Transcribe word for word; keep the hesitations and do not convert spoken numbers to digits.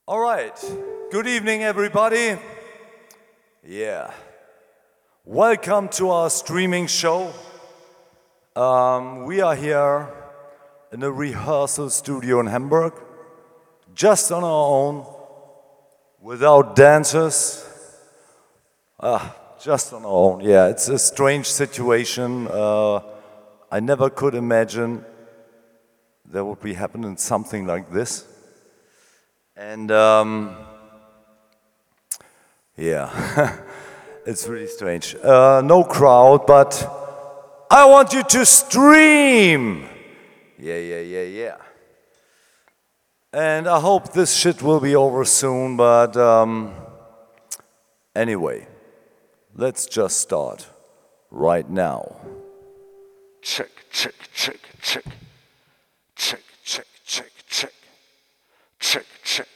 All right. Good evening, everybody. Yeah. Welcome to our streaming show. Um, we are here in a rehearsal studio in Hamburg, just on our own, without dancers. Ah, just on our own. Yeah, it's a strange situation. Uh, I never could imagine there would be happening something like this. And um, yeah, it's really strange. Uh, no crowd, but I want you to stream. Yeah, yeah, yeah, yeah. And I hope this shit will be over soon, but um, anyway, let's just start right now. Check, check, check, check. Check, check, check, check. Check, check,